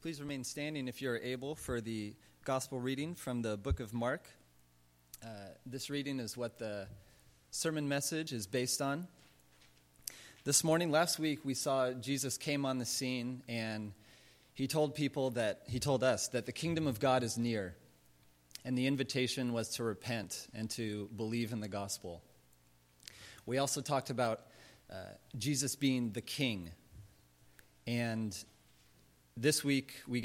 Please remain standing if you're able for the gospel reading from the book of Mark. This reading is what the sermon message is based on. Last week, we saw Jesus came on the scene and he told us that the kingdom of God is near. And the invitation was to repent and to believe in the gospel. We also talked about Jesus being the king. And this week, we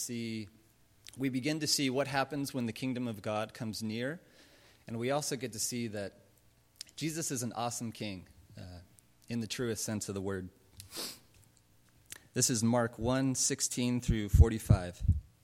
begin to see what happens when the kingdom of God comes near. And we also get to see that Jesus is an awesome king in the truest sense of the word. This is Mark 1:16 through 45.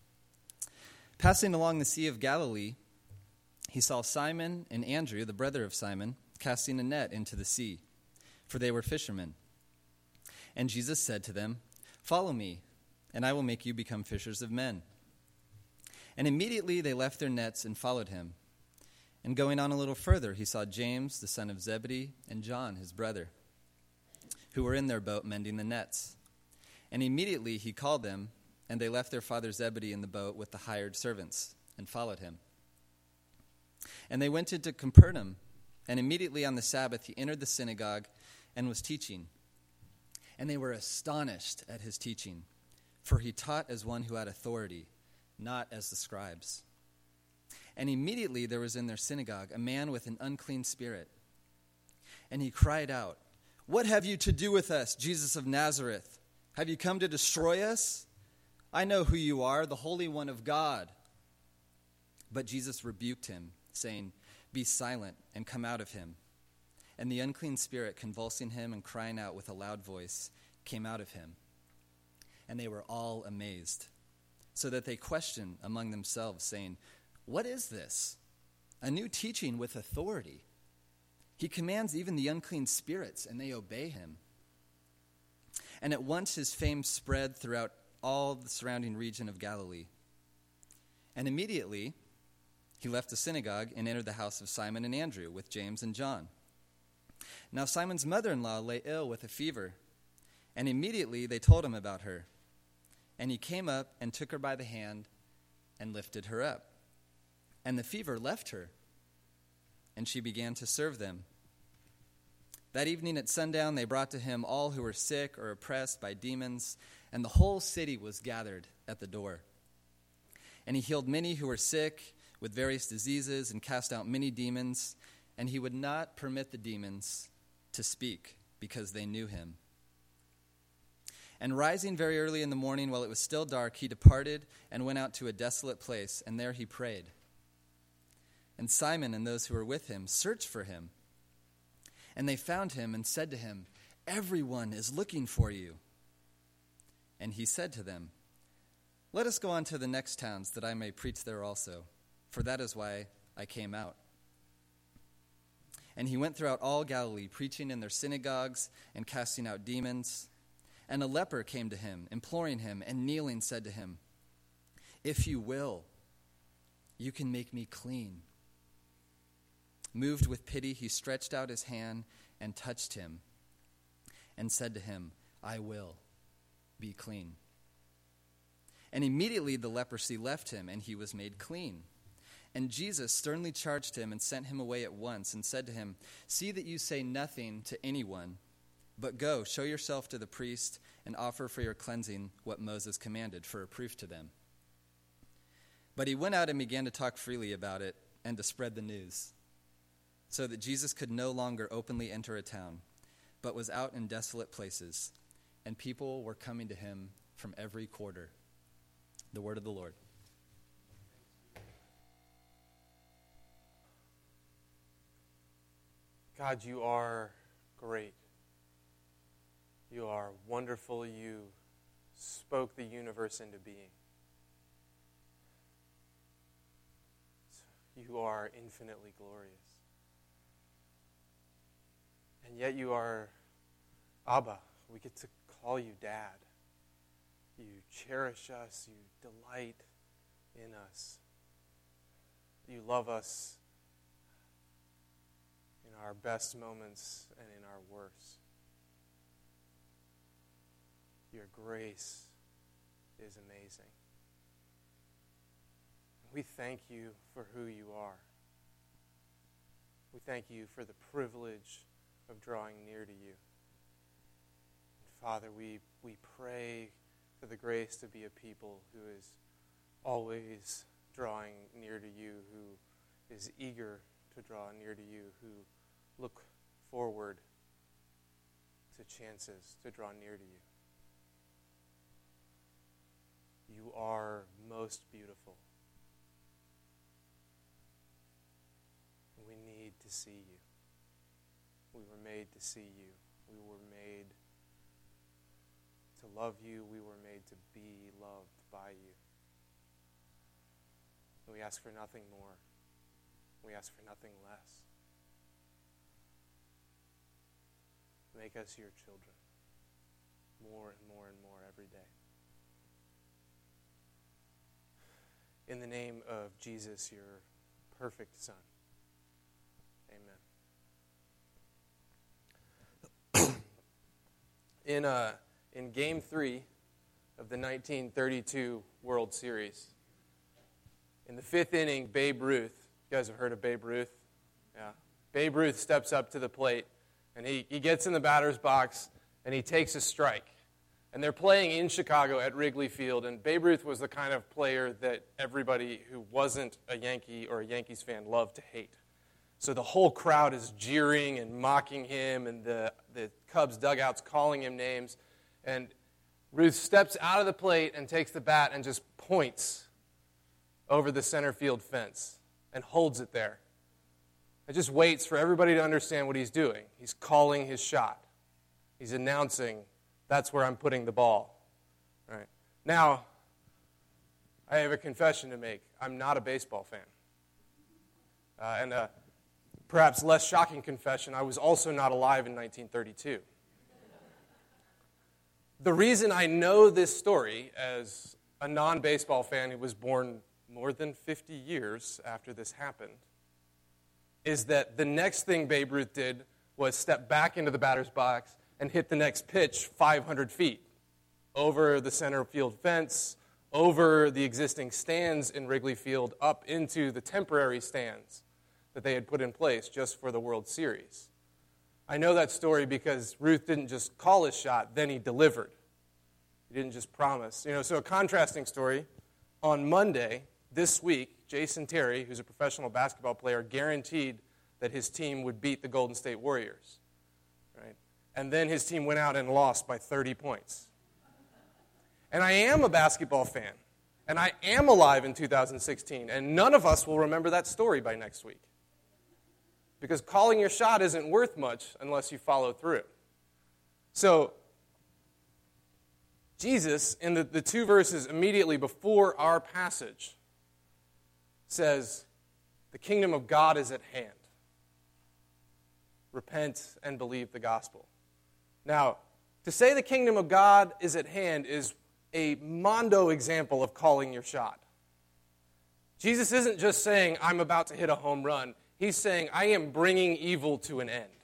Passing along the Sea of Galilee, he saw Simon and Andrew, the brother of Simon, casting a net into the sea, for they were fishermen. And Jesus said to them, "Follow me, and I will make you become fishers of men." And immediately they left their nets and followed him. And going on a little further, he saw James, the son of Zebedee, and John, his brother, who were in their boat mending the nets. And immediately he called them, and they left their father Zebedee in the boat with the hired servants and followed him. And they went into Capernaum, and immediately on the Sabbath he entered the synagogue and was teaching. And they were astonished at his teaching, for he taught as one who had authority, not as the scribes. And immediately there was in their synagogue a man with an unclean spirit. And he cried out, "What have you to do with us, Jesus of Nazareth? Have you come to destroy us? I know who you are, the Holy One of God." But Jesus rebuked him, saying, "Be silent and come out of him." And the unclean spirit, convulsing him and crying out with a loud voice, came out of him. And they were all amazed, so that they questioned among themselves, saying, "What is this? A new teaching with authority. He commands even the unclean spirits, and they obey him." And at once his fame spread throughout all the surrounding region of Galilee. And immediately he left the synagogue and entered the house of Simon and Andrew with James and John. Now Simon's mother-in-law lay ill with a fever, and immediately they told him about her. And he came up and took her by the hand and lifted her up. And the fever left her, and she began to serve them. That evening at sundown, they brought to him all who were sick or oppressed by demons, and the whole city was gathered at the door. And he healed many who were sick with various diseases and cast out many demons, and he would not permit the demons to speak because they knew him. And rising very early in the morning, while it was still dark, he departed and went out to a desolate place, and there he prayed. And Simon and those who were with him searched for him. And they found him and said to him, "Everyone is looking for you." And he said to them, "Let us go on to the next towns, that I may preach there also, for that is why I came out." And he went throughout all Galilee, preaching in their synagogues and casting out demons. And a leper came to him, imploring him, and kneeling said to him, "If you will, you can make me clean." Moved with pity, he stretched out his hand and touched him and said to him, "I will, be clean." And immediately the leprosy left him, and he was made clean. And Jesus sternly charged him and sent him away at once and said to him, "See that you say nothing to anyone, but go, show yourself to the priest and offer for your cleansing what Moses commanded for a proof to them." But he went out and began to talk freely about it and to spread the news, so that Jesus could no longer openly enter a town, but was out in desolate places, and people were coming to him from every quarter. The word of the Lord. God, you are great. You are wonderful. You spoke the universe into being. You are infinitely glorious. And yet you are Abba. We get to call you Dad. You cherish us. You delight in us. You love us in our best moments and in our worst. Your grace is amazing. We thank you for who you are. We thank you for the privilege of drawing near to you. And Father, we pray for the grace to be a people who is always drawing near to you, who is eager to draw near to you, who look forward to chances to draw near to you. You are most beautiful. We need to see you. We were made to see you. We were made to love you. We were made to be loved by you. We ask for nothing more. We ask for nothing less. Make us your children more and more and more every day. In the name of Jesus, your perfect Son. Amen. In Game 3 of the 1932 World Series, in the fifth inning, Babe Ruth, you guys have heard of Babe Ruth? Yeah. Babe Ruth steps up to the plate, and he gets in the batter's box, and he takes a strike. And they're playing in Chicago at Wrigley Field, and Babe Ruth was the kind of player that everybody who wasn't a Yankee or a Yankees fan loved to hate. So the whole crowd is jeering and mocking him, and the Cubs dugout's calling him names. And Ruth steps out of the plate and takes the bat and just points over the center field fence and holds it there. And just waits for everybody to understand what he's doing. He's calling his shot. He's announcing, that's where I'm putting the ball. All right. Now, I have a confession to make. I'm not a baseball fan. And perhaps less shocking confession, I was also not alive in 1932. The reason I know this story as a non-baseball fan who was born more than 50 years after this happened is that the next thing Babe Ruth did was step back into the batter's box and hit the next pitch 500 feet over the center field fence, over the existing stands in Wrigley Field, up into the temporary stands that they had put in place just for the World Series. I know that story because Ruth didn't just call his shot, then he delivered. He didn't just promise. So a contrasting story. On Monday, this week, Jason Terry, who's a professional basketball player, guaranteed that his team would beat the Golden State Warriors. Right? And then his team went out and lost by 30 points. And I am a basketball fan. And I am alive in 2016. And none of us will remember that story by next week. Because calling your shot isn't worth much unless you follow through. So, Jesus, in the two verses immediately before our passage, says, the kingdom of God is at hand. Repent and believe the gospel. Now, to say the kingdom of God is at hand is a mondo example of calling your shot. Jesus isn't just saying, I'm about to hit a home run. He's saying, I am bringing evil to an end.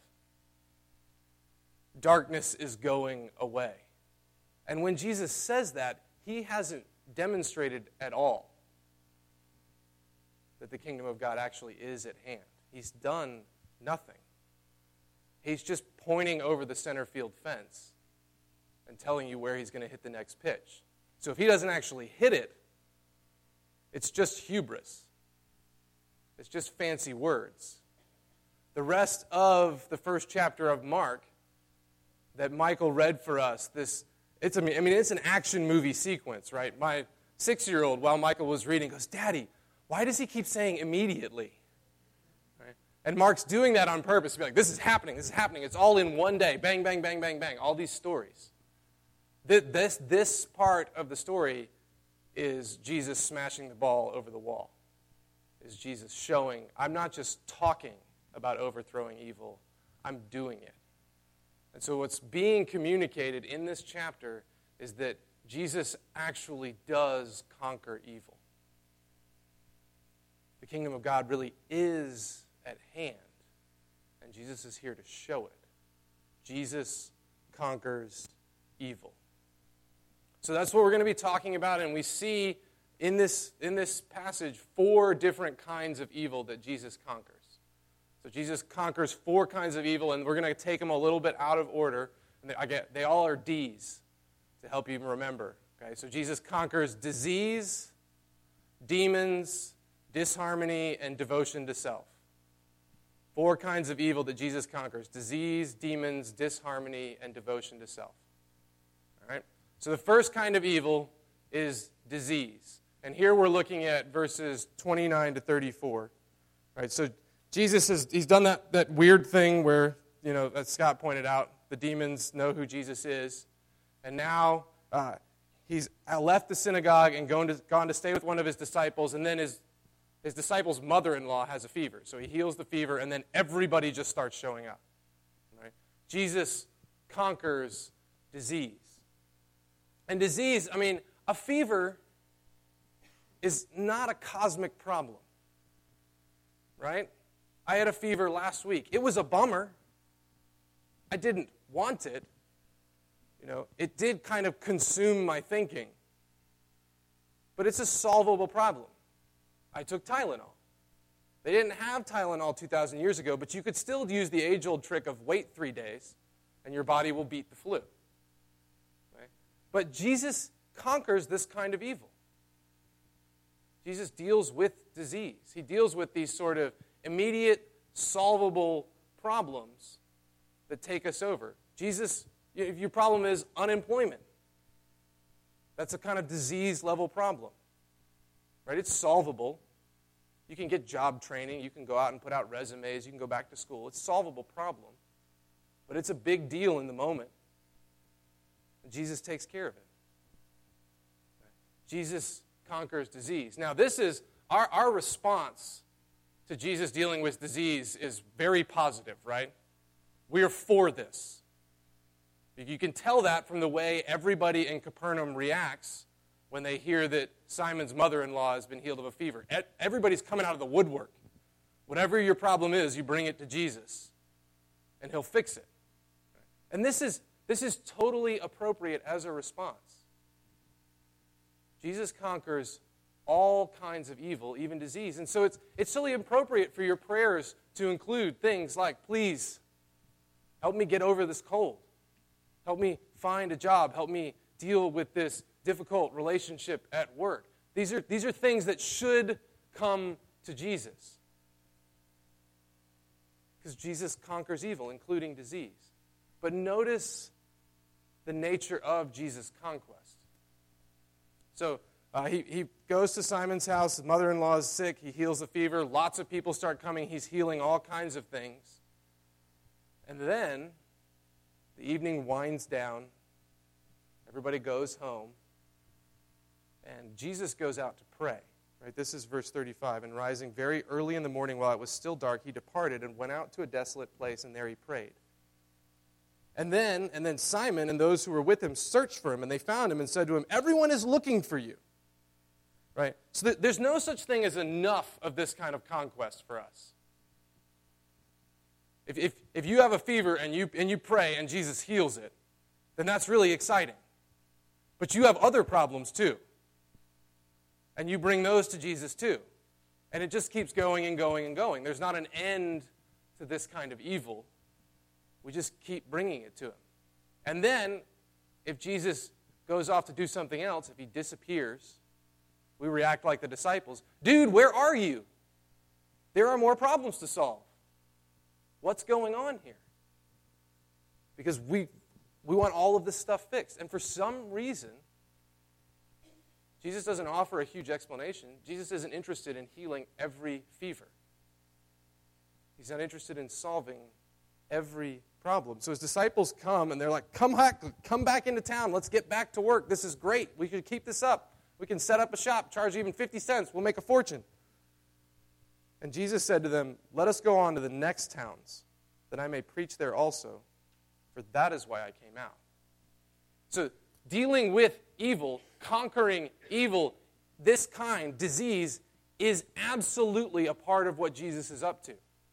Darkness is going away. And when Jesus says that, he hasn't demonstrated at all that the kingdom of God actually is at hand. He's done nothing. He's just pointing over the center field fence and telling you where he's going to hit the next pitch. So if he doesn't actually hit it, it's just hubris. It's just fancy words. The rest of the first chapter of Mark that Michael read for us, it's an action movie sequence, right? My 6-year-old, while Michael was reading, goes, Daddy, why does he keep saying immediately? Right? And Mark's doing that on purpose to be like, this is happening, it's all in one day, bang, bang, bang, bang, bang, all these stories. This part of the story is Jesus smashing the ball over the wall. Is Jesus showing, I'm not just talking about overthrowing evil, I'm doing it. And so what's being communicated in this chapter is that Jesus actually does conquer evil. The kingdom of God really is at hand, and Jesus is here to show it. Jesus conquers evil. So that's what we're going to be talking about, and we see in this passage 4 different kinds of evil that Jesus conquers. So Jesus conquers 4 kinds of evil, and we're going to take them a little bit out of order. And they all are D's to help you remember. Okay, so Jesus conquers disease, demons, disharmony, and devotion to self. 4 kinds of evil that Jesus conquers: disease, demons, disharmony, and devotion to self. All right? So the first kind of evil is disease. And here we're looking at verses 29 to 34. All right, so Jesus he's done that weird thing where, as Scott pointed out, the demons know who Jesus is. And now he's left the synagogue and gone to stay with one of his disciples, and then his disciple's mother-in-law has a fever. So he heals the fever, and then everybody just starts showing up. Right? Jesus conquers disease. And disease, a fever is not a cosmic problem. Right? I had a fever last week. It was a bummer. I didn't want it. It did kind of consume my thinking. But it's a solvable problem. I took Tylenol. They didn't have Tylenol 2,000 years ago, but you could still use the age-old trick of wait 3 days, and your body will beat the flu. Right? But Jesus conquers this kind of evil. Jesus deals with disease. He deals with these sort of immediate, solvable problems that take us over. Jesus, if your problem is unemployment, that's a kind of disease-level problem. Right? It's solvable. You can get job training. You can go out and put out resumes. You can go back to school. It's a solvable problem. But it's a big deal in the moment. And Jesus takes care of it. Jesus conquers disease. Now, this is our response to Jesus dealing with disease is very positive, right? We are for this. You can tell that from the way everybody in Capernaum reacts when they hear that Simon's mother-in-law has been healed of a fever. Everybody's coming out of the woodwork. Whatever your problem is, you bring it to Jesus, and he'll fix it. And this is totally appropriate as a response. Jesus conquers all kinds of evil, even disease. And so it's totally appropriate for your prayers to include things like, please, help me get over this cold. Help me find a job. Help me deal with this difficult relationship at work. These are things that should come to Jesus. Because Jesus conquers evil, including disease. But notice the nature of Jesus' conquest. So he goes to Simon's house. His mother-in-law is sick. He heals the fever. Lots of people start coming. He's healing all kinds of things. And then the evening winds down. Everybody goes home. And Jesus goes out to pray. Right? This is verse 35. And rising very early in the morning while it was still dark, he departed and went out to a desolate place, and there he prayed. And then Simon and those who were with him searched for him, and they found him and said to him, "Everyone is looking for you." Right? So there's no such thing as enough of this kind of conquest for us. If you have a fever and you pray and Jesus heals it, then that's really exciting. But you have other problems too. And you bring those to Jesus too. And it just keeps going and going and going. There's not an end to this kind of evil. We just keep bringing it to him. And then, if Jesus goes off to do something else, if he disappears, we react like the disciples. Dude, where are you? There are more problems to solve. What's going on here? Because we want all of this stuff fixed. And for some reason, Jesus doesn't offer a huge explanation. Jesus isn't interested in healing every fever. He's not interested in solving every problem. So his disciples come, and they're like, come back into town. Let's get back to work. This is great. We could keep this up. We can set up a shop, charge even 50 cents. We'll make a fortune. And Jesus said to them, "Let us go on to the next towns, that I may preach there also, for that is why I came out." So dealing with evil, conquering evil, this kind, disease, is absolutely a part of what Jesus is up to.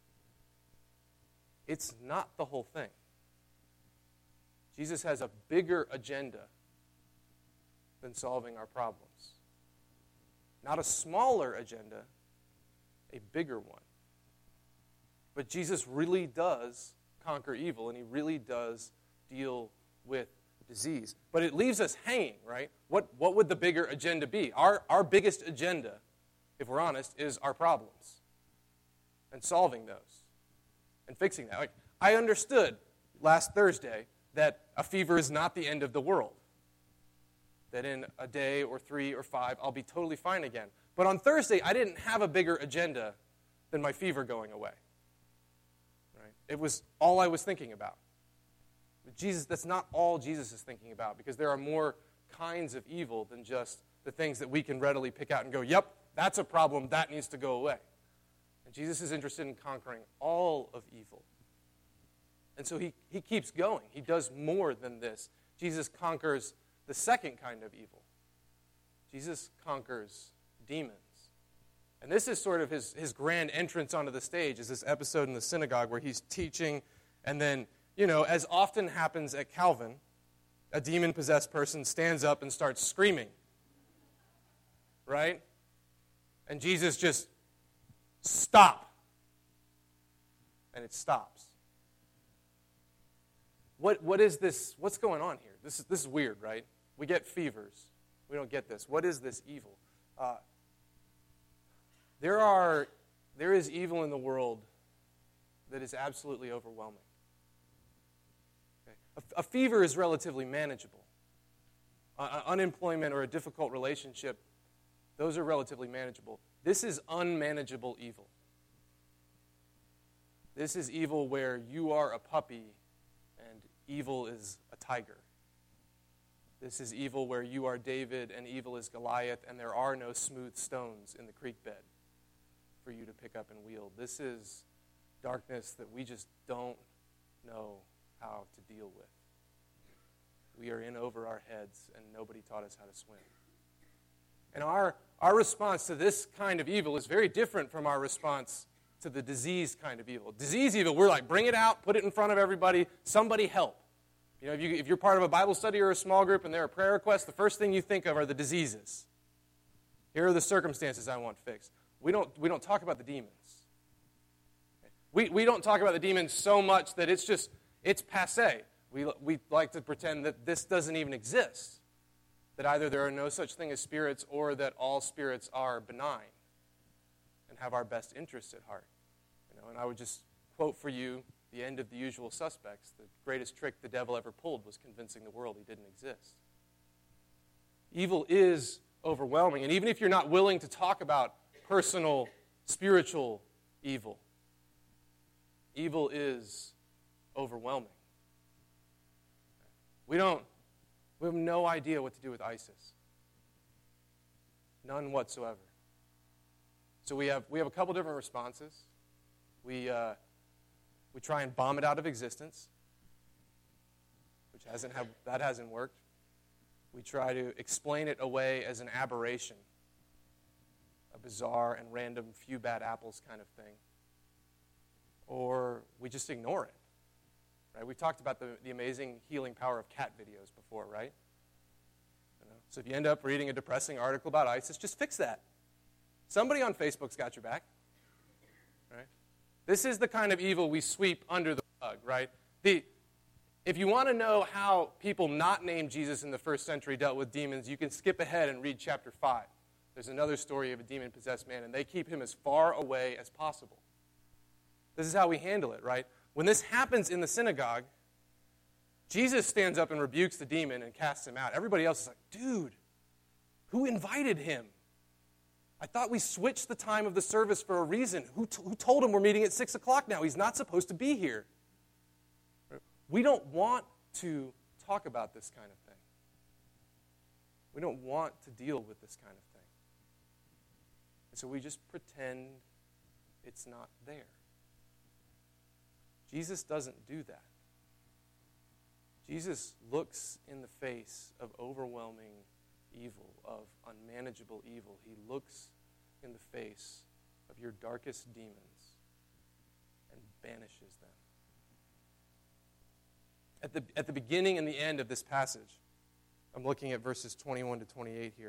It's not the whole thing. Jesus has a bigger agenda than solving our problems. Not a smaller agenda, a bigger one. But Jesus really does conquer evil, and he really does deal with disease. But it leaves us hanging, right? What would the bigger agenda be? Our biggest agenda, if we're honest, is our problems and solving those and fixing that. Like, I understood last Thursday that a fever is not the end of the world. That in a day or 3 or 5, I'll be totally fine again. But on Thursday, I didn't have a bigger agenda than my fever going away. Right? It was all I was thinking about. But Jesus, that's not all Jesus is thinking about, because there are more kinds of evil than just the things that we can readily pick out and go, yep, that's a problem, that needs to go away. And Jesus is interested in conquering all of evil. And so he keeps going. He does more than this. Jesus conquers the second kind of evil. Jesus conquers demons. And this is sort of his grand entrance onto the stage, is this episode in the synagogue where he's teaching, and then, as often happens at Calvin, a demon-possessed person stands up and starts screaming. Right? And Jesus just, stop. And it stops. What is this? What's going on here? This is weird, right? We get fevers. We don't get this. What is this evil? There is evil in the world that is absolutely overwhelming. Okay? A fever is relatively manageable. Unemployment or a difficult relationship, those are relatively manageable. This is unmanageable evil. This is evil where you are a puppy and evil is a tiger. This is evil where you are David and evil is Goliath, and there are no smooth stones in the creek bed for you to pick up and wield. This is darkness that we just don't know how to deal with. We are in over our heads, and nobody taught us how to swim. And our response to this kind of evil is very different from our response to the disease kind of evil. Disease evil, we're like, bring it out, put it in front of everybody, somebody help. If you're part of a Bible study or a small group and there are prayer requests, the first thing you think of are the diseases. Here are the circumstances I want fixed. We don't talk about the demons. We don't talk about the demons so much that it's passé. We like to pretend that this doesn't even exist. That either there are no such thing as spirits or that all spirits are benign and have our best interests at heart. And I would just quote for you the end of The Usual Suspects. The greatest trick the devil ever pulled was convincing the world he didn't exist. Evil is overwhelming. And even if you're not willing to talk about personal, spiritual evil, evil is overwhelming. We have no idea what to do with ISIS. None whatsoever. So we have a couple different responses. We try and bomb it out of existence, which hasn't worked. We try to explain it away as an aberration, a bizarre and random few bad apples kind of thing. Or we just ignore it. Right? We've talked about the amazing healing power of cat videos before, right? So if you end up reading a depressing article about ISIS, just fix that. Somebody on Facebook's got your back. Right? This is the kind of evil we sweep under the rug, right? If you want to know how people not named Jesus in the first century dealt with demons, you can skip ahead and read chapter 5. There's another story of a demon-possessed man, and they keep him as far away as possible. This is how we handle it, right? When this happens in the synagogue, Jesus stands up and rebukes the demon and casts him out. Everybody else is like, dude, who invited him? I thought we switched the time of the service for a reason. Who told him we're meeting at 6 o'clock now? He's not supposed to be here. We don't want to talk about this kind of thing. We don't want to deal with this kind of thing. And so we just pretend it's not there. Jesus doesn't do that. Jesus looks in the face of overwhelming evil, of unmanageable evil. He looks in the face of your darkest demons and banishes them. At the beginning and the end of this passage, I'm looking at verses 21 to 28 here.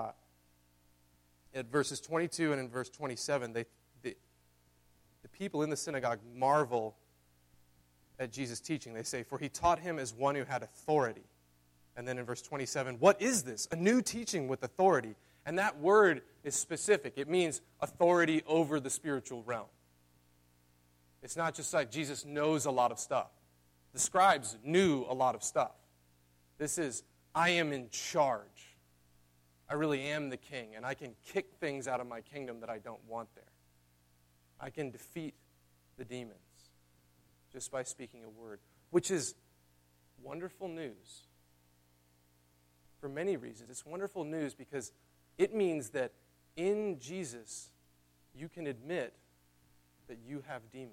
At verses 22 and in verse 27, the people in the synagogue marvel at Jesus' teaching. They say, "For he taught him as one who had authority." And then in verse 27, "What is this? A new teaching with authority." And that word is specific. It means authority over the spiritual realm. It's not just like Jesus knows a lot of stuff. The scribes knew a lot of stuff. This is, I am in charge. I really am the king, and I can kick things out of my kingdom that I don't want there. I can defeat the demons just by speaking a word, which is wonderful news for many reasons. It's wonderful news because it means that in Jesus, you can admit that you have demons.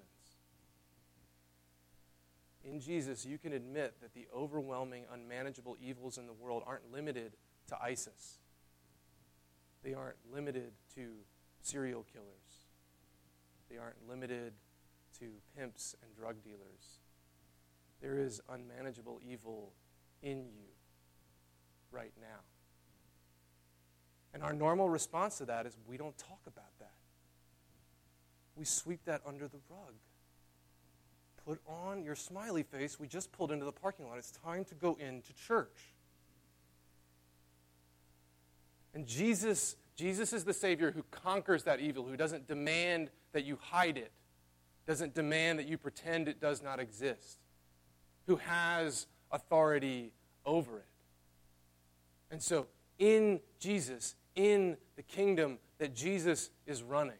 In Jesus, you can admit that the overwhelming, unmanageable evils in the world aren't limited to ISIS. They aren't limited to serial killers. They aren't limited to pimps and drug dealers. There is unmanageable evil in you right now. And our normal response to that is we don't talk about that. We sweep that under the rug. Put on your smiley face. We just pulled into the parking lot. It's time to go into church. And Jesus is the Savior who conquers that evil, who doesn't demand that you hide it, doesn't demand that you pretend it does not exist, who has authority over it. And so, in Jesus, in the kingdom that Jesus is running,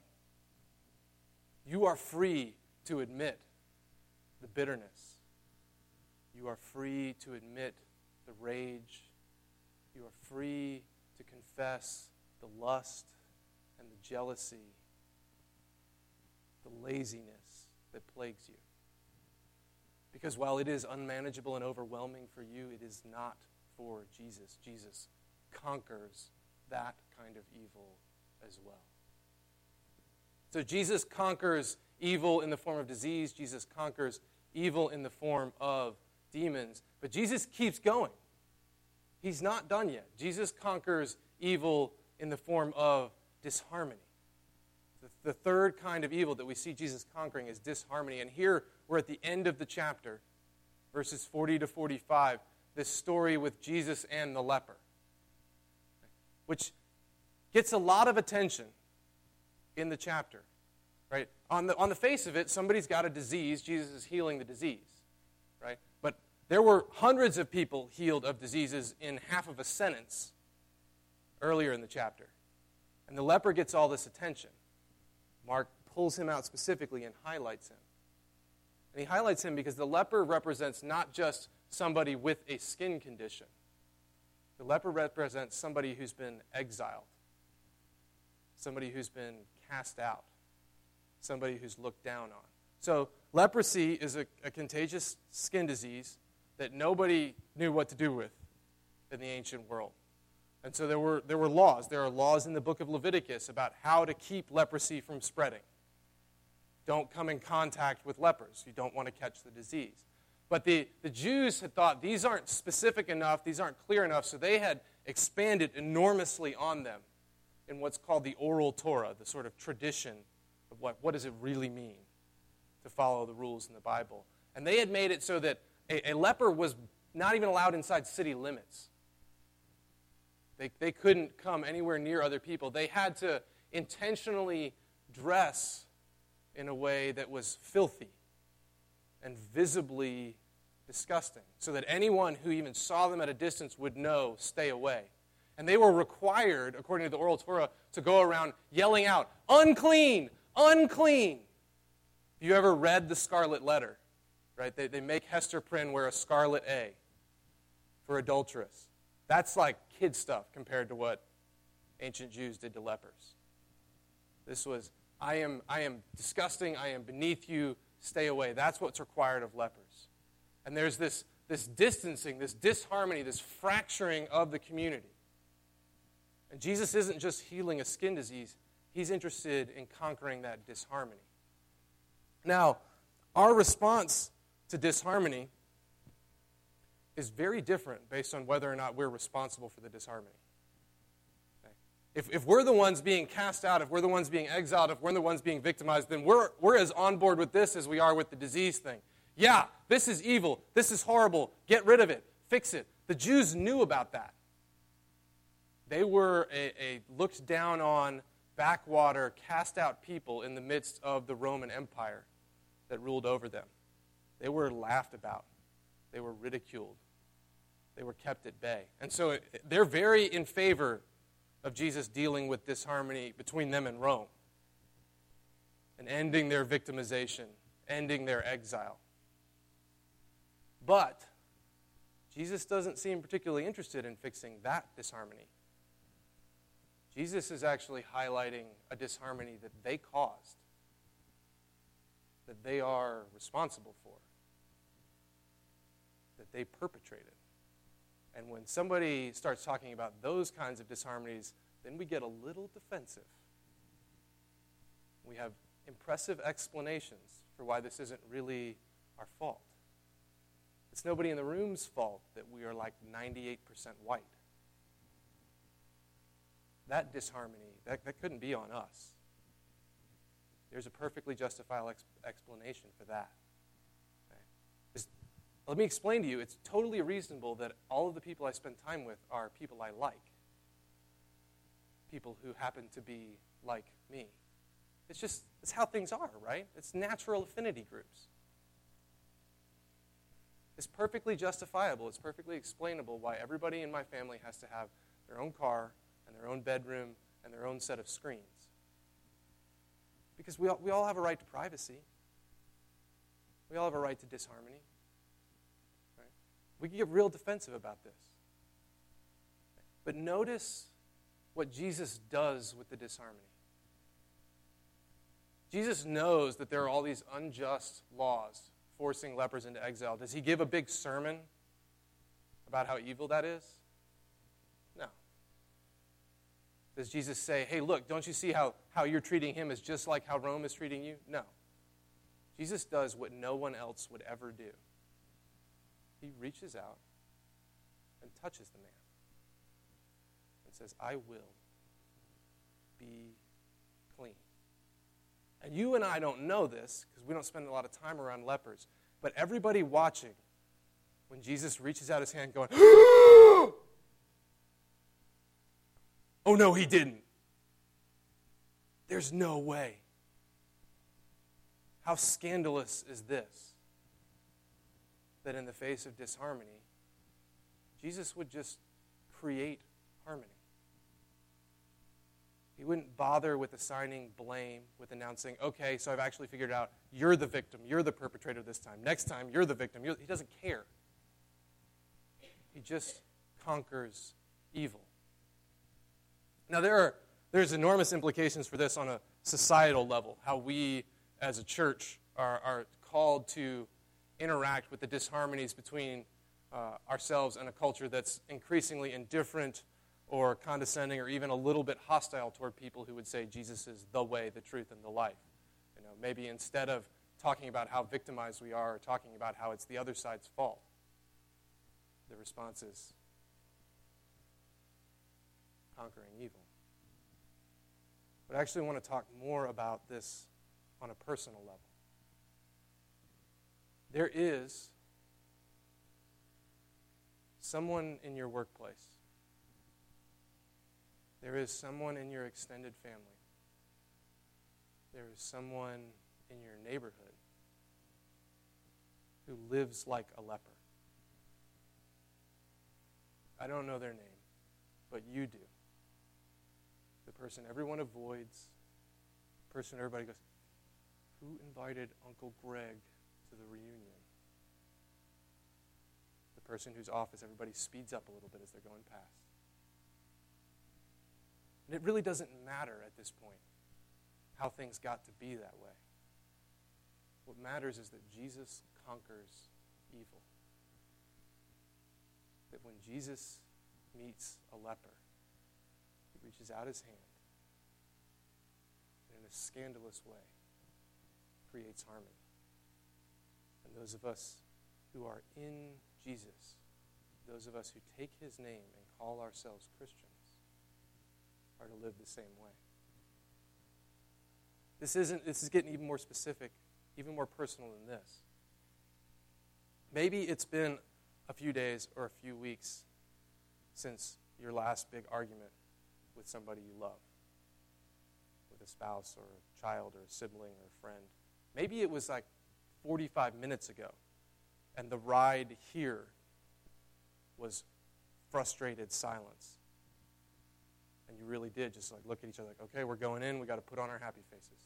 you are free to admit the bitterness. You are free to admit the rage. You are free to confess the lust and the jealousy, the laziness that plagues you. Because while it is unmanageable and overwhelming for you, it is not for Jesus. Jesus conquers that kind of evil as well. So Jesus conquers evil in the form of disease. Jesus conquers evil in the form of demons. But Jesus keeps going. He's not done yet. Jesus conquers evil in the form of disharmony. The third kind of evil that we see Jesus conquering is disharmony. And here we're at the end of the chapter, verses 40 to 45, this story with Jesus and the leper, which gets a lot of attention in the chapter. Right? On the face of it, somebody's got a disease. Jesus is healing the disease. Right? But there were hundreds of people healed of diseases in half of a sentence earlier in the chapter. And the leper gets all this attention. Mark pulls him out specifically and highlights him. And he highlights him because the leper represents not just somebody with a skin condition. The leper represents somebody who's been exiled, somebody who's been cast out, somebody who's looked down on. So leprosy is a contagious skin disease that nobody knew what to do with in the ancient world. And so there were laws. There are laws in the book of Leviticus about how to keep leprosy from spreading. Don't come in contact with lepers. You don't want to catch the disease. But the Jews had thought these aren't specific enough, these aren't clear enough, so they had expanded enormously on them in what's called the oral Torah, the sort of tradition of what does it really mean to follow the rules in the Bible. And they had made it so that a leper was not even allowed inside city limits. They couldn't come anywhere near other people. They had to intentionally dress in a way that was filthy and visibly disgusting, so that anyone who even saw them at a distance would know, stay away. And they were required, according to the oral Torah, to go around yelling out, "Unclean! Unclean!" Have you ever read the Scarlet Letter? Right? They make Hester Prynne wear a scarlet A for adulteress. That's like kid stuff compared to what ancient Jews did to lepers. This was, I am disgusting, I am beneath you, stay away. That's what's required of lepers. And there's this distancing, this disharmony, this fracturing of the community. And Jesus isn't just healing a skin disease, he's interested in conquering that disharmony. Now, our response to disharmony is very different based on whether or not we're responsible for the disharmony. Okay? If we're the ones being cast out, if we're the ones being exiled, if we're the ones being victimized, then we're as on board with this as we are with the disease thing. Yeah, this is evil. This is horrible. Get rid of it. Fix it. The Jews knew about that. They were a looked down on, backwater, cast out people in the midst of the Roman Empire that ruled over them. They were laughed about. They were ridiculed. They were kept at bay. And so they're very in favor of Jesus dealing with disharmony between them and Rome and ending their victimization, ending their exile. But Jesus doesn't seem particularly interested in fixing that disharmony. Jesus is actually highlighting a disharmony that they caused, that they are responsible for, that they perpetrated. And when somebody starts talking about those kinds of disharmonies, then we get a little defensive. We have impressive explanations for why this isn't really our fault. It's nobody in the room's fault that we are like 98% white. That disharmony, that couldn't be on us. There's a perfectly justifiable explanation for that. Okay? Let me explain to you, it's totally reasonable that all of the people I spend time with are people I like. People who happen to be like me. It's how things are, right? It's natural affinity groups. It's perfectly justifiable. It's perfectly explainable why everybody in my family has to have their own car and their own bedroom and their own set of screens. Because we all have a right to privacy. We all have a right to disharmony. Right? We can get real defensive about this. But notice what Jesus does with the disharmony. Jesus knows that there are all these unjust laws forcing lepers into exile. Does he give a big sermon about how evil that is? No. Does Jesus say, hey, look, don't you see how you're treating him is just like how Rome is treating you? No. Jesus does what no one else would ever do. He reaches out and touches the man and says, I will be clean. And you and I don't know this because we don't spend a lot of time around lepers, but everybody watching, when Jesus reaches out his hand going, oh no, he didn't. There's no way. How scandalous is this? That in the face of disharmony, Jesus would just create harmony. He wouldn't bother with assigning blame, with announcing, okay, so I've actually figured out you're the victim, you're the perpetrator this time. Next time, you're the victim. He doesn't care. He just conquers evil. Now, there's enormous implications for this on a societal level, how we as a church are called to interact with the disharmonies between ourselves and a culture that's increasingly indifferent or condescending or even a little bit hostile toward people who would say Jesus is the way, the truth, and the life. Maybe instead of talking about how victimized we are or talking about how it's the other side's fault, the response is conquering evil. But I actually want to talk more about this on a personal level. There is someone in your workplace. There is someone in your extended family. There is someone in your neighborhood who lives like a leper. I don't know their name, but you do. The person everyone avoids, the person everybody goes, who invited Uncle Greg to the reunion? The person whose office everybody speeds up a little bit as they're going past. And it really doesn't matter at this point how things got to be that way. What matters is that Jesus conquers evil. That when Jesus meets a leper, he reaches out his hand and in a scandalous way creates harmony. And those of us who are in Jesus those of us who take his name and call ourselves Christians, are to live the same way. This is getting even more specific, even more personal than this. Maybe it's been a few days or a few weeks since your last big argument with somebody you love, with a spouse or a child or a sibling or a friend. Maybe it was like 45 minutes ago, and the ride here was frustrated silence. And you really did just like look at each other like, okay, we're going in, we got to put on our happy faces.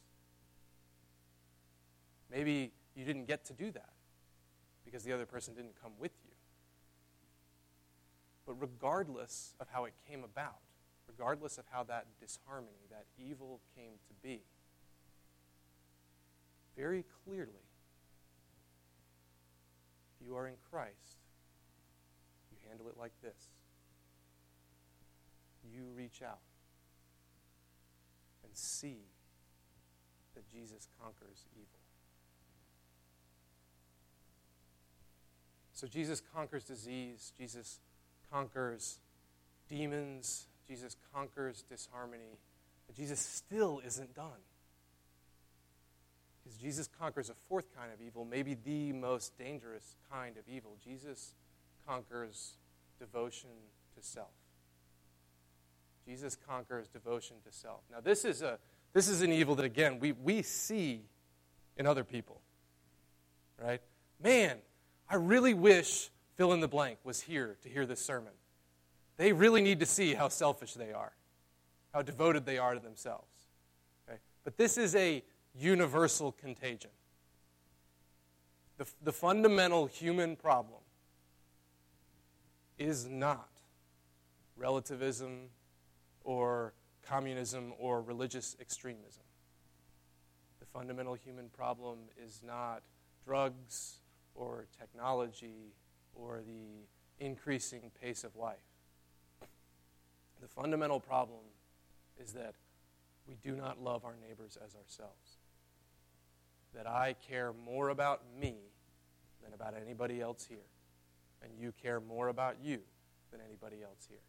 Maybe you didn't get to do that because the other person didn't come with you. But regardless of how it came about, regardless of how that disharmony, that evil came to be, very clearly, if you are in Christ, you handle it like this. You reach out and see that Jesus conquers evil. So Jesus conquers disease, Jesus conquers demons, Jesus conquers disharmony, but Jesus still isn't done. Because Jesus conquers a fourth kind of evil, maybe the most dangerous kind of evil. Jesus conquers devotion to self. Jesus conquers devotion to self. Now, this is an evil that, again, we see in other people, right? Man, I really wish fill in the blank was here to hear this sermon. They really need to see how selfish they are, how devoted they are to themselves. Okay? But this is a universal contagion. The fundamental human problem is not relativism or communism or religious extremism. The fundamental human problem is not drugs or technology or the increasing pace of life. The fundamental problem is that we do not love our neighbors as ourselves. That I care more about me than about anybody else here. And you care more about you than anybody else here.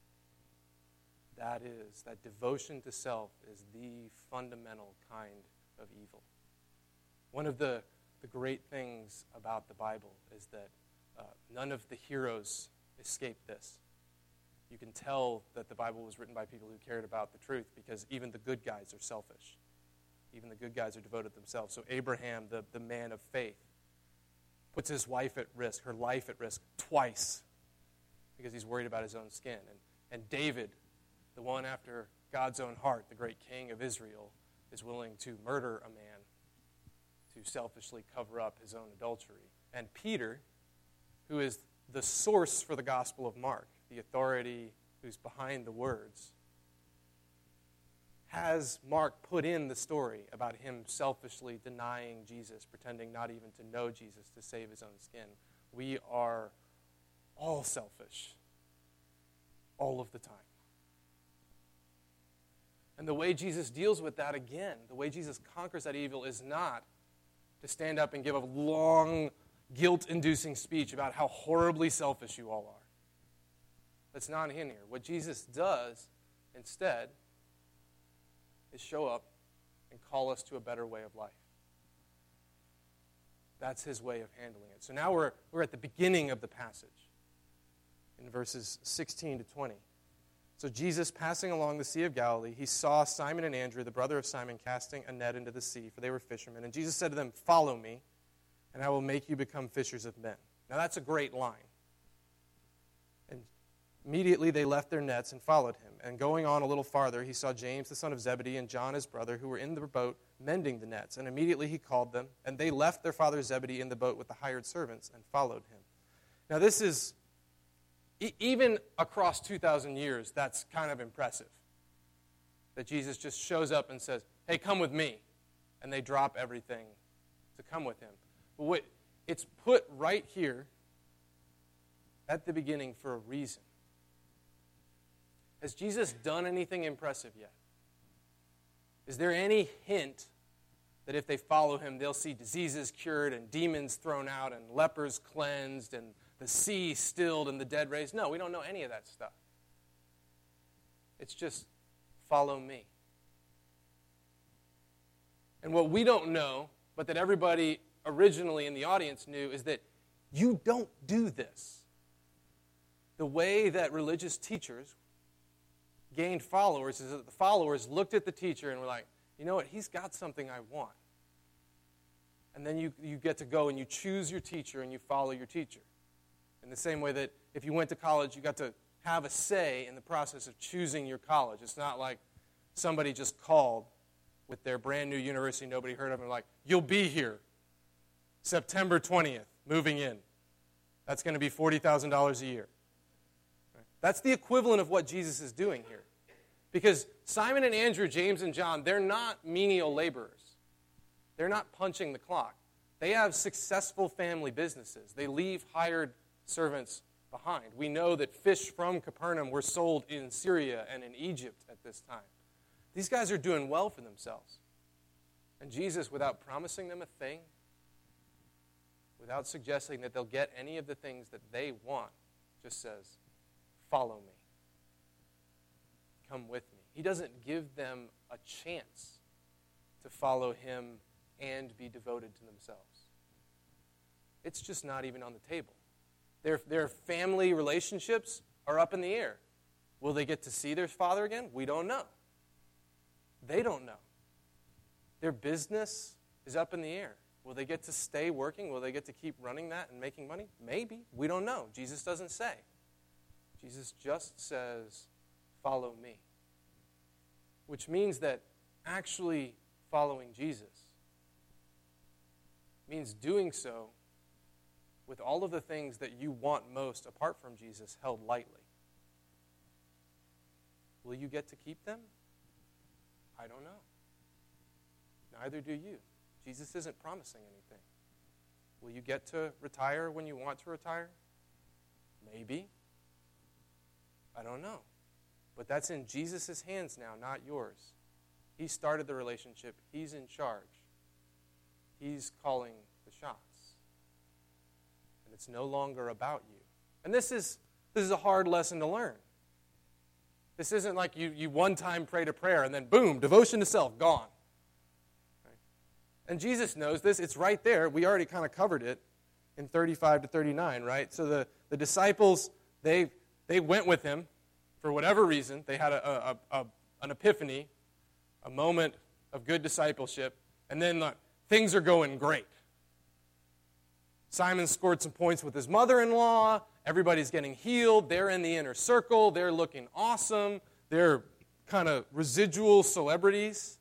That devotion to self is the fundamental kind of evil. One of the great things about the Bible is that none of the heroes escape this. You can tell that the Bible was written by people who cared about the truth because even the good guys are selfish. Even the good guys are devoted to themselves. So Abraham, the man of faith, puts his wife at risk, her life at risk, twice because he's worried about his own skin. And David, the one after God's own heart, the great king of Israel, is willing to murder a man to selfishly cover up his own adultery. And Peter, who is the source for the Gospel of Mark, the authority who's behind the words, has Mark put in the story about him selfishly denying Jesus, pretending not even to know Jesus to save his own skin. We are all selfish, all of the time. And the way Jesus deals with that, again, the way Jesus conquers that evil is not to stand up and give a long, guilt-inducing speech about how horribly selfish you all are. That's not in here. What Jesus does instead is show up and call us to a better way of life. That's his way of handling it. So now we're at the beginning of the passage in verses 16 to 20. So Jesus, passing along the Sea of Galilee, he saw Simon and Andrew, the brother of Simon, casting a net into the sea, for they were fishermen. And Jesus said to them, "Follow me, and I will make you become fishers of men." Now that's a great line. And immediately they left their nets and followed him. And going on a little farther, he saw James, the son of Zebedee, and John, his brother, who were in the boat mending the nets. And immediately he called them, and they left their father Zebedee in the boat with the hired servants and followed him. Now this is, even across 2,000 years, that's kind of impressive. That Jesus just shows up and says, "Hey, come with me." And they drop everything to come with him. But it's put right here at the beginning for a reason. Has Jesus done anything impressive yet? Is there any hint that if they follow him, they'll see diseases cured and demons thrown out and lepers cleansed and the sea stilled and the dead raised. No, we don't know any of that stuff. It's just follow me. And what we don't know, but that everybody originally in the audience knew, is that you don't do this. The way that religious teachers gained followers is that the followers looked at the teacher and were like, you know what, he's got something I want. And then you get to go and you choose your teacher and you follow your teacher. In the same way that if you went to college, you got to have a say in the process of choosing your college. It's not like somebody just called with their brand new university nobody heard of and like, you'll be here September 20th, moving in. That's going to be $40,000 a year. Right? That's the equivalent of what Jesus is doing here. Because Simon and Andrew, James and John, they're not menial laborers. They're not punching the clock. They have successful family businesses. They leave hired servants behind. We know that fish from Capernaum were sold in Syria and in Egypt at this time. These guys are doing well for themselves. And Jesus, without promising them a thing, without suggesting that they'll get any of the things that they want, just says, follow me. Come with me. He doesn't give them a chance to follow him and be devoted to themselves. It's just not even on the table. Their family relationships are up in the air. Will they get to see their father again? We don't know. They don't know. Their business is up in the air. Will they get to stay working? Will they get to keep running that and making money? Maybe. We don't know. Jesus doesn't say. Jesus just says, follow me. Which means that actually following Jesus means doing so with all of the things that you want most apart from Jesus held lightly. Will you get to keep them? I don't know. Neither do you. Jesus isn't promising anything. Will you get to retire when you want to retire? Maybe. I don't know. But that's in Jesus' hands now, not yours. He started the relationship. He's in charge. He's calling the shots. And it's no longer about you. And this is a hard lesson to learn. This isn't like you one time prayed a prayer and then boom, devotion to self, gone. Right? And Jesus knows this. It's right there. We already kind of covered it in 35 to 39, right? So the disciples, they went with him for whatever reason. They had an epiphany, a moment of good discipleship, and then things are going great. Simon scored some points with his mother-in-law. Everybody's getting healed. They're in the inner circle. They're looking awesome. They're kind of residual celebrities.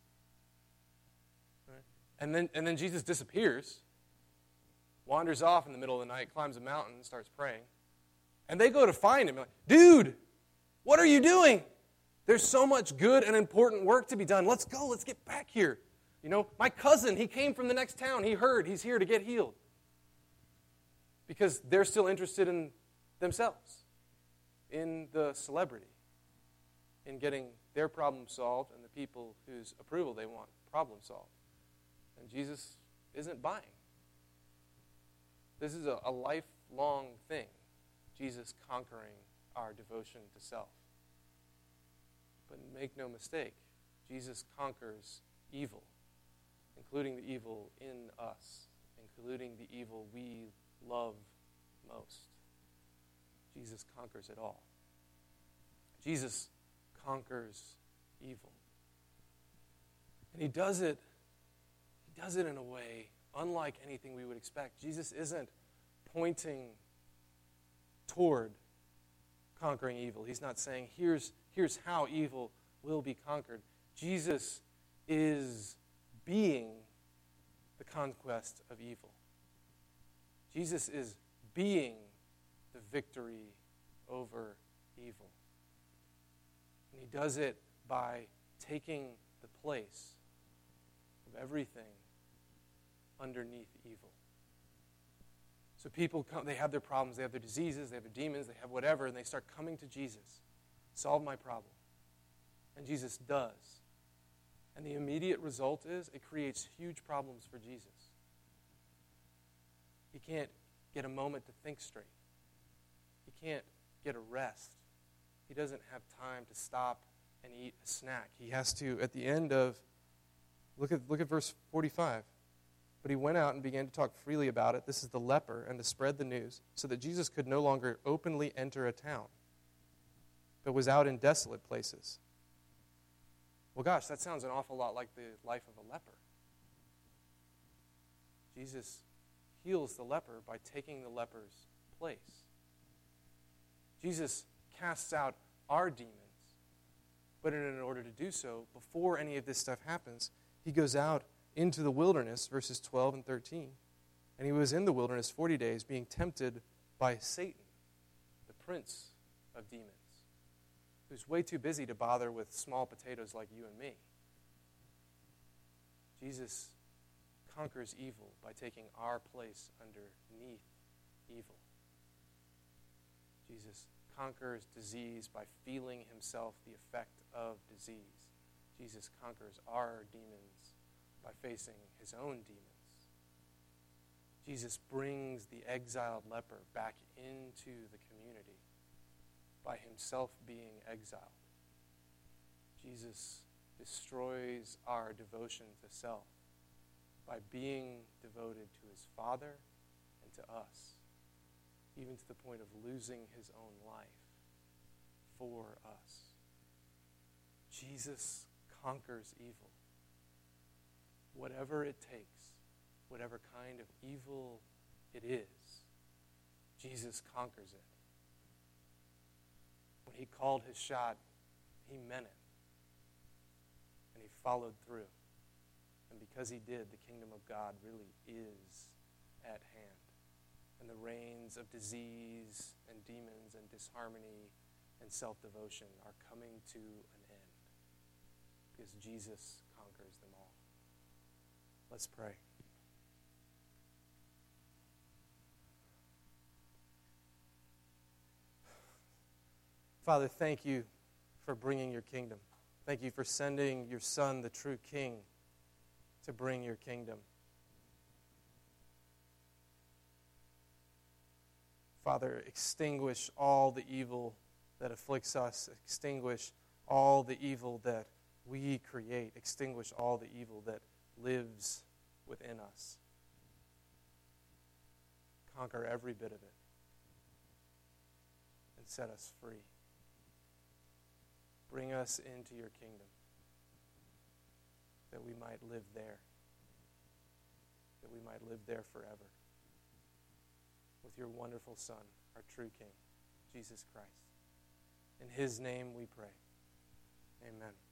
Right? And then Jesus disappears, wanders off in the middle of the night, climbs a mountain, and starts praying. And they go to find him. Like, dude, what are you doing? There's so much good and important work to be done. Let's go. Let's get back here. You know, my cousin, he came from the next town. He heard he's here to get healed. Because they're still interested in themselves, in the celebrity, in getting their problem solved and the people whose approval they want problem solved. And Jesus isn't buying. This is a lifelong thing, Jesus conquering our devotion to self. But make no mistake, Jesus conquers evil, including the evil in us, including the evil we love most. Jesus conquers it all. Jesus conquers evil. And he does it in a way unlike anything we would expect. Jesus isn't pointing toward conquering evil. He's not saying, here's how evil will be conquered. Jesus is being the conquest of evil. Jesus is being the victory over evil. And he does it by taking the place of everything underneath evil. So people come, they have their problems, they have their diseases, they have their demons, they have whatever, and they start coming to Jesus. Solve my problem. And Jesus does. And the immediate result is it creates huge problems for Jesus. He can't get a moment to think straight. can't get a rest. He doesn't have time to stop and eat a snack. He has to, at the end of, look at verse 45. But he went out and began to talk freely about it. This is the leper, and to spread the news, so that Jesus could no longer openly enter a town, but was out in desolate places. Well, gosh, that sounds an awful lot like the life of a leper. Jesus heals the leper by taking the leper's place. Jesus casts out our demons, but in order to do so, before any of this stuff happens, he goes out into the wilderness, verses 12 and 13. And he was in the wilderness 40 days, being tempted by Satan, the prince of demons, who's way too busy to bother with small potatoes like you and me. Jesus conquers evil by taking our place underneath evil. Jesus conquers disease by feeling himself the effect of disease. Jesus conquers our demons by facing his own demons. Jesus brings the exiled leper back into the community by himself being exiled. Jesus destroys our devotion to self by being devoted to his Father and to us, even to the point of losing his own life for us. Jesus conquers evil. Whatever it takes, whatever kind of evil it is, Jesus conquers it. When he called his shot, he meant it. And he followed through. And because he did, the kingdom of God really is at hand. And the reigns of disease and demons and disharmony and self-devotion are coming to an end. Because Jesus conquers them all. Let's pray. Father, thank you for bringing your kingdom. Thank you for sending your Son, the true King, to bring your kingdom. Father, extinguish all the evil that afflicts us. Extinguish all the evil that we create. Extinguish all the evil that lives within us. Conquer every bit of it and set us free. Bring us into your kingdom that we might live there, that we might live there forever with your wonderful Son, our true King, Jesus Christ. In his name we pray. Amen.